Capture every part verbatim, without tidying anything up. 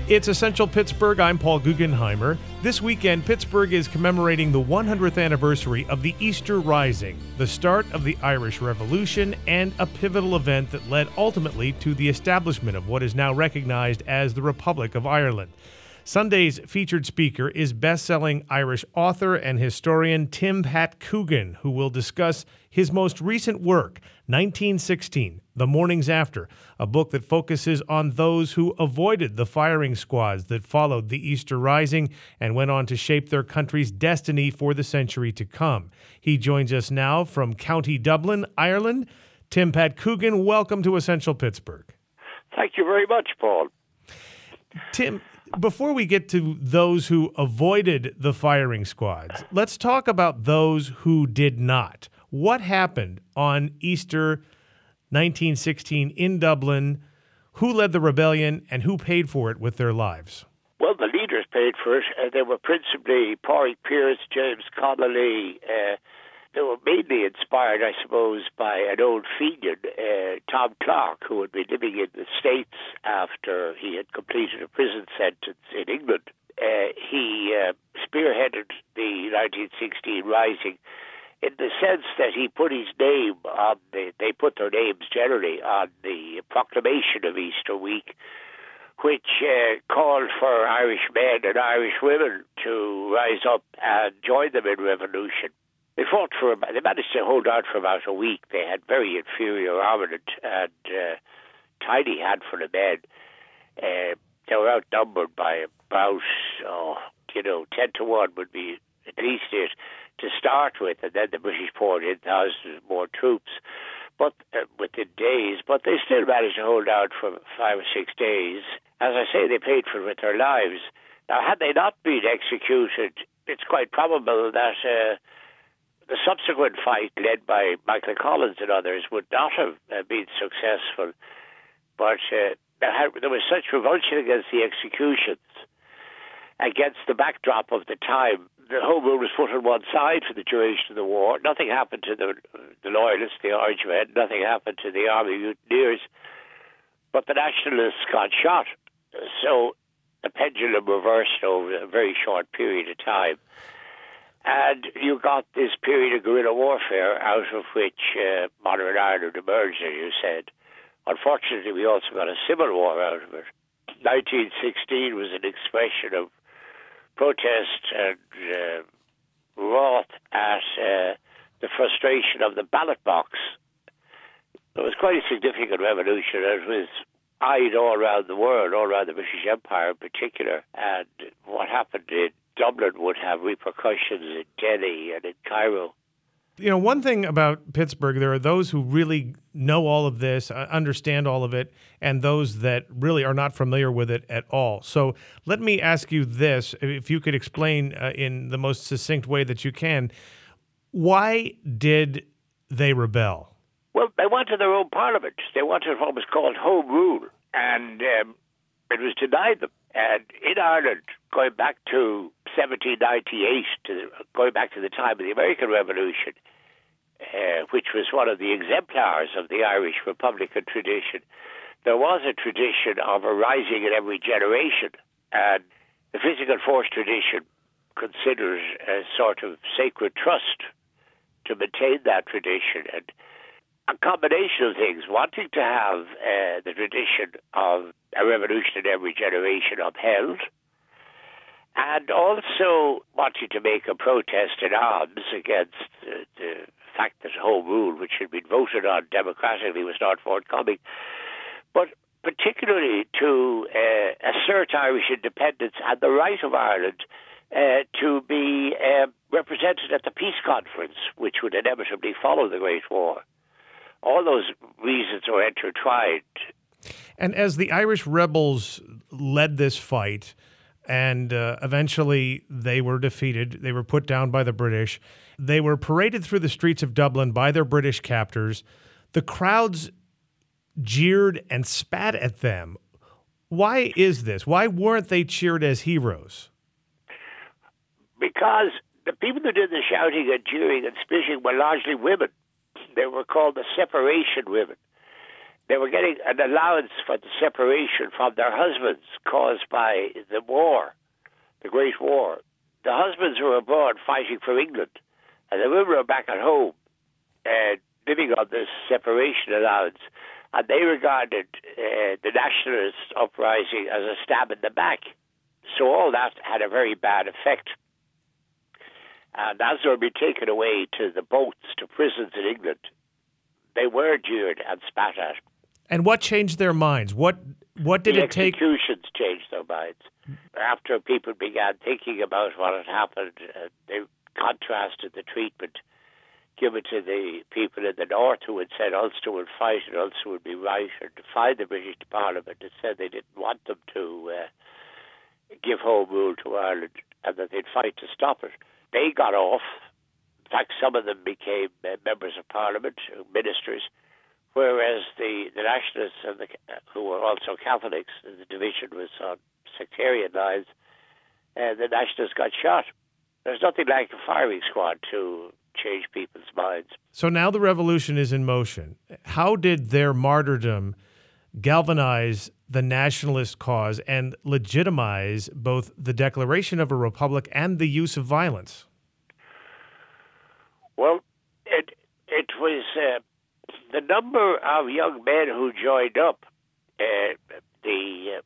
It's Essential Pittsburgh. I'm Paul Guggenheimer. This weekend, Pittsburgh is commemorating the one hundredth anniversary of the Easter Rising, the start of the Irish Revolution, and a pivotal event that led ultimately to the establishment of what is now recognized as the Republic of Ireland. Sunday's featured speaker is best-selling Irish author and historian Tim Pat Coogan, who will discuss his most recent work, nineteen sixteen, The Mornings After, a book that focuses on those who avoided the firing squads that followed the Easter Rising and went on to shape their country's destiny for the century to come. He joins us now from County Dublin, Ireland. Tim Pat Coogan, welcome to Essential Pittsburgh. Thank you very much, Paul. Tim, before we get to those who avoided the firing squads, let's talk about those who did not. What happened on Easter nineteen sixteen in Dublin? Who led the rebellion and who paid for it with their lives? Well, the leaders paid for it. Uh, they were principally Pádraig Pearse, James Connolly. Uh, they were mainly inspired, I suppose, by an old Fenian, uh, Tom Clark, who had been living in the States after he had completed a prison sentence in England. Uh, he uh, spearheaded the nineteen sixteen Rising in the sense that he put his name on the, they put their names generally on the proclamation of Easter week, which uh, called for Irish men and Irish women to rise up and join them in revolution. They fought for, they managed to hold out for about a week. They had very inferior armament and uh, tiny handful of men. Uh, they were outnumbered by about, oh, you know, ten to one would be at least it to start with, and then the British poured in thousands more troops, but uh, within days. But they still managed to hold out for five or six days. As I say, they paid for it with their lives. Now, had they not been executed, it's quite probable that uh, the subsequent fight, led by Michael Collins and others, would not have uh, been successful. But uh, there, had, there was such revulsion against the executions, against the backdrop of the time. The Home Rule was put on one side for the duration of the war. Nothing happened to the, the Loyalists, the Orange Men. Nothing happened to the Army Mutineers. But the Nationalists got shot. So the pendulum reversed over a very short period of time. And you got this period of guerrilla warfare out of which uh, modern Ireland emerged, as you said. Unfortunately, we also got a civil war out of it. nineteen sixteen was an expression of protest and uh, wrath at uh, the frustration of the ballot box. It was quite a significant revolution. It was eyed all around the world, all around the British Empire in particular. And what happened in Dublin would have repercussions in Delhi and in Cairo. You know, one thing about Pittsburgh, there are those who really know all of this, uh, understand all of it, and those that really are not familiar with it at all. So let me ask you this, if you could explain uh, in the most succinct way that you can, why did they rebel? Well, they wanted their own parliament. They wanted what was called Home Rule, and um, it was denied them. And in Ireland, going back to seventeen ninety-eight, to, going back to the time of the American Revolution, uh, which was one of the exemplars of the Irish Republican tradition, there was a tradition of a rising in every generation. And the physical force tradition considers a sort of sacred trust to maintain that tradition. And a combination of things, wanting to have uh, the tradition of a revolution in every generation upheld, and also wanting to make a protest in arms against uh, the fact that Home Rule, which had been voted on democratically, was not forthcoming, but particularly to uh, assert Irish independence and the right of Ireland uh, to be uh, represented at the peace conference, which would inevitably follow the Great War. All those reasons are intertwined. And as the Irish rebels led this fight, and uh, eventually they were defeated, they were put down by the British, they were paraded through the streets of Dublin by their British captors. The crowds jeered and spat at them. Why is this? Why weren't they cheered as heroes? Because the people who did the shouting and jeering and spitting were largely women. They were called the separation women. they were getting an allowance for the separation from their husbands caused by the war, the Great War. The husbands were abroad fighting for England, and the women were back at home uh, living on this separation allowance. And they regarded uh, the nationalist uprising as a stab in the back. So all that had a very bad effect. And as they were being taken away to the boats, to prisons in England, they were jeered and spat at. And what changed their minds? What what did the it take? Executions changed their minds. After people began thinking about what had happened, uh, they contrasted the treatment given to the people in the north who had said Ulster would fight and Ulster would be right, and defied the British Parliament and said they didn't want them to uh, give home rule to Ireland and that they'd fight to stop it. They got off. In fact, some of them became uh, members of Parliament, uh, ministers, whereas the, the nationalists, and the, uh, who were also Catholics, the division was on sectarian lines, and uh, the nationalists got shot. There's nothing like a firing squad to change people's minds. So now the revolution is in motion. How did their martyrdom galvanize the nationalist cause and legitimize both the declaration of a republic and the use of violence? Well, it it was uh, the number of young men who joined up. Uh, the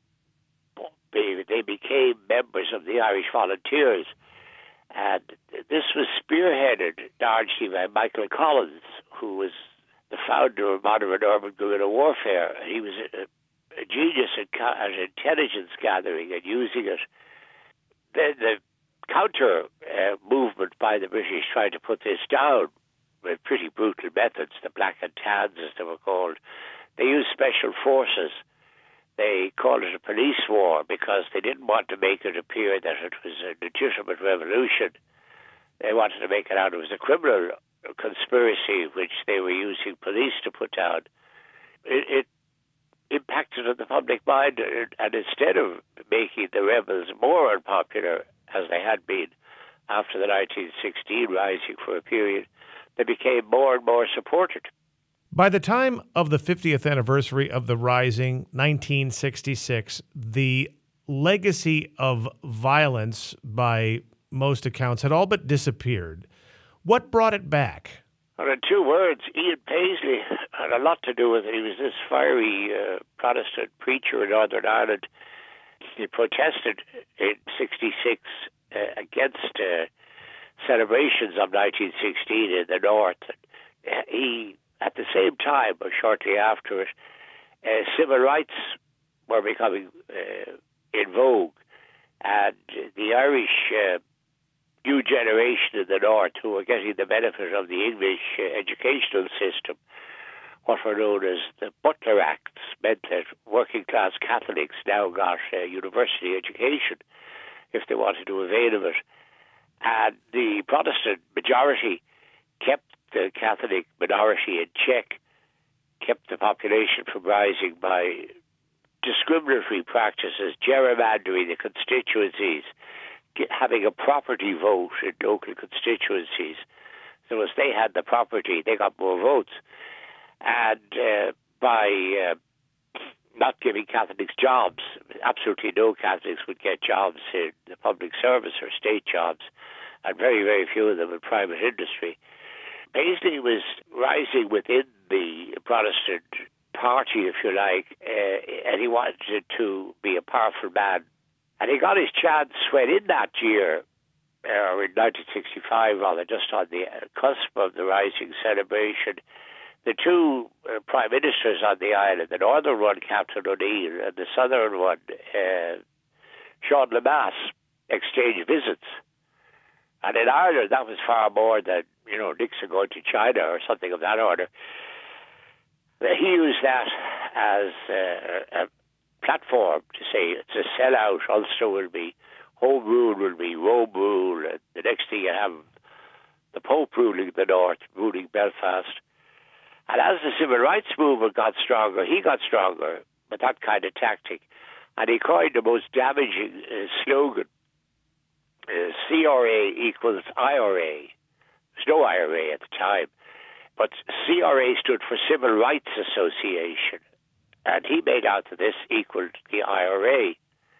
uh, they, they became members of the Irish Volunteers. And this was spearheaded largely by Michael Collins, who was the founder of modern urban guerrilla warfare. He was a, a genius at, at intelligence gathering and using it. Then the counter uh, movement by the British tried to put this down with pretty brutal methods, the Black and Tans, as they were called. They used special forces. They called it a police war because they didn't want to make it appear that it was a legitimate revolution. They wanted to make it out it was a criminal conspiracy which they were using police to put down. It, it impacted on the public mind, and instead of making the rebels more unpopular, as they had been after the nineteen sixteen rising for a period, they became more and more supported. By the time of the fiftieth anniversary of the Rising, nineteen sixty-six, the legacy of violence, by most accounts, had all but disappeared. What brought it back? Well, in two words, Ian Paisley had a lot to do with it. He was this fiery uh, Protestant preacher in Northern Ireland. He protested in sixty-six uh, against uh, celebrations of nineteen sixteen in the North. He At the same time, or shortly after it, uh, civil rights were becoming uh, in vogue, and the Irish uh, new generation in the North, who were getting the benefit of the English uh, educational system, what were known as the Butler Acts, meant that working-class Catholics now got uh, university education if they wanted to avail of it. And the Protestant majority kept the Catholic minority in check, kept the population from rising by discriminatory practices, gerrymandering the constituencies, having a property vote in local constituencies. So as they had the property, they got more votes. And uh, by uh, not giving Catholics jobs, absolutely no Catholics would get jobs in the public service or state jobs, and very, very few of them in private industry. Paisley was rising within the Protestant party, if you like, uh, and he wanted to be a powerful man. And he got his chance when in that year, uh, or in nineteen sixty-five, rather, just on the cusp of the Rising celebration, the two uh, prime ministers on the island, the northern one, Captain O'Neill, and the southern one, uh, Sean Lemass, exchanged visits. And in Ireland, that was far more than, you know, Nixon going to China or something of that order. He used that as a, a platform to say it's a sellout. Ulster will be, home rule will be Rome rule. And the next thing you have the Pope ruling the North, ruling Belfast. And as the civil rights movement got stronger, he got stronger with that kind of tactic. And he coined the most damaging uh, slogan, uh, C R A equals I R A. There's no I R A at the time. But C R A stood for Civil Rights Association, and he made out that this equaled the I R A.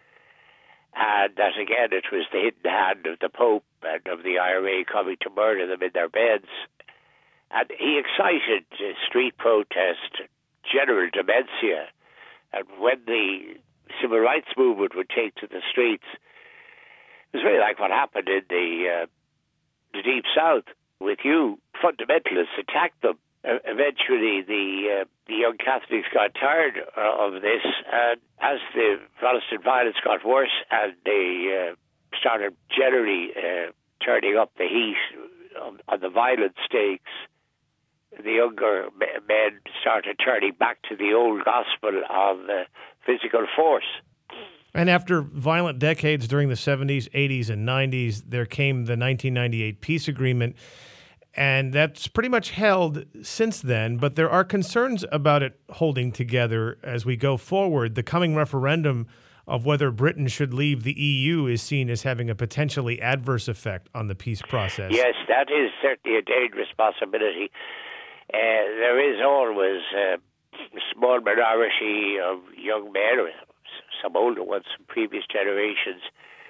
And that, again, it was the hidden hand of the Pope and of the I R A coming to murder them in their beds. And he excited uh, street protest, general dementia. And when the civil rights movement would take to the streets, it was very like what happened in the, uh, the Deep South with you. Fundamentalists attacked them. Uh, eventually, the uh, the young Catholics got tired uh, of this, and as the Protestant violence got worse and they uh, started generally uh, turning up the heat on, on the violent stakes, the younger men started turning back to the old gospel of uh, physical force. And after violent decades during the seventies, eighties, and nineties, there came the nineteen ninety-eight peace agreement. And that's pretty much held since then, but there are concerns about it holding together as we go forward. The coming referendum of whether Britain should leave the E U is seen as having a potentially adverse effect on the peace process. Yes, that is certainly a dangerous possibility. Uh, there is always a small minority of young men, or some older ones from previous generations,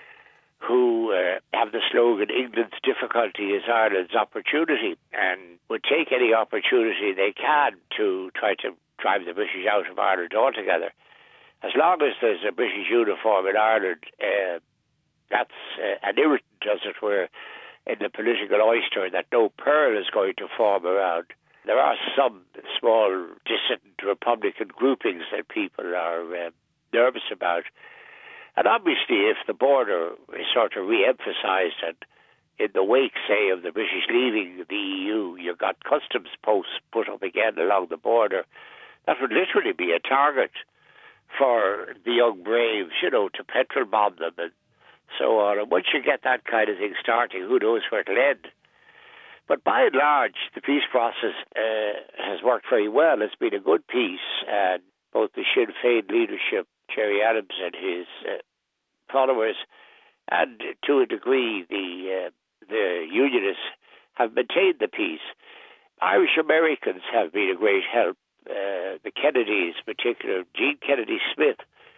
who uh, have the slogan, England's difficulty is Ireland's opportunity, and would take any opportunity they can to try to drive the British out of Ireland altogether. As long as there's a British uniform in Ireland, uh, that's uh, an irritant, as it were, in the political oyster that no pearl is going to form around. There are some small dissident Republican groupings that people are uh, nervous about. And obviously, if the border is sort of re-emphasised, and in the wake, say, of the British leaving the E U, you've got customs posts put up again along the border, that would literally be a target for the young braves, you know, to petrol bomb them and so on. And once you get that kind of thing starting, who knows where it'll end. But by and large, the peace process uh, has worked very well. It's been a good peace, and both the Sinn Féin leadership, Gerry Adams and his uh, followers, and to a degree the uh, the Unionists have maintained the peace. Irish Americans have been a great help. Uh, the Kennedys, in particular, Jean Kennedy Smith,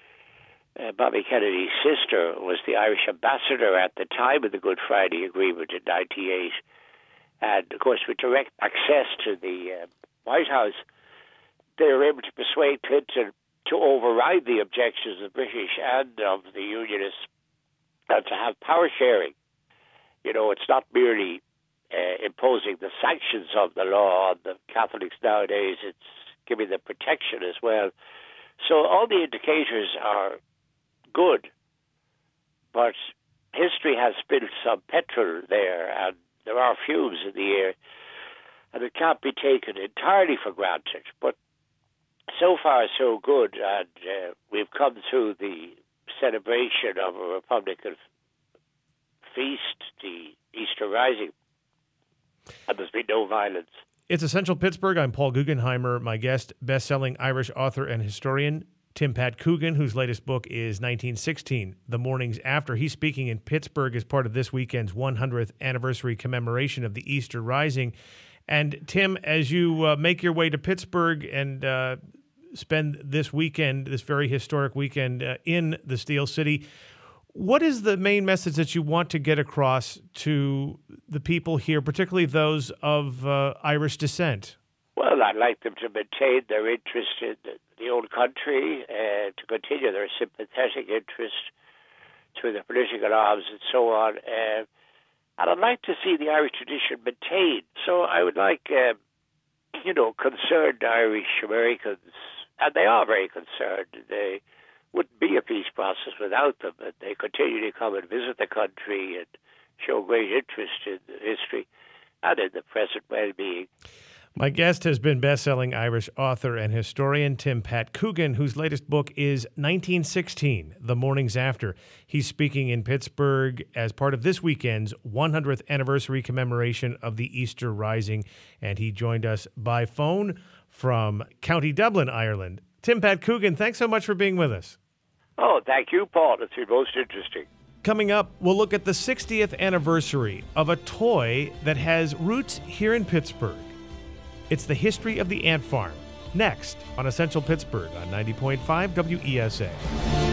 uh, Bobby Kennedy's sister, was the Irish ambassador at the time of the Good Friday Agreement in ninety-eight. And, of course, with direct access to the uh, White House, they were able to persuade Clinton to override the objections of the British and of the Unionists and to have power sharing. You know, it's not merely uh, imposing the sanctions of the law on the Catholics nowadays, it's giving them protection as well. So all the indicators are good, but history has spilled some petrol there, and there are fumes in the air, and it can't be taken entirely for granted. But so far, so good, and uh, we've come through the celebration of a Republican feast, the Easter Rising, and there's been no violence. It's Essential Pittsburgh. I'm Paul Guggenheimer. My guest, best-selling Irish author and historian, Tim Pat Coogan, whose latest book is nineteen sixteen, The Mornings After. He's speaking in Pittsburgh as part of this weekend's one hundredth anniversary commemoration of the Easter Rising. And Tim, as you uh, make your way to Pittsburgh and uh, spend this weekend, this very historic weekend uh, in the Steel City, what is the main message that you want to get across to the people here, particularly those of uh, Irish descent? Well, I'd like them to maintain their interest in the old country, uh, to continue their sympathetic interest to the political arms and so on. Uh, and I'd like to see the Irish tradition maintained. So I would like, uh, you know, concerned Irish Americans, and they are very concerned. They wouldn't be a peace process without them, and they continue to come and visit the country and show great interest in the history and in the present well-being. My guest has been best-selling Irish author and historian Tim Pat Coogan, whose latest book is nineteen sixteen, The Mornings After. He's speaking in Pittsburgh as part of this weekend's one hundredth anniversary commemoration of the Easter Rising, and he joined us by phone from County Dublin, Ireland. Tim Pat Coogan, thanks so much for being with us. Oh, thank you, Paul. It's been most interesting. Coming up, we'll look at the sixtieth anniversary of a toy that has roots here in Pittsburgh. It's the history of the ant farm. Next on Essential Pittsburgh on ninety point five W E S A.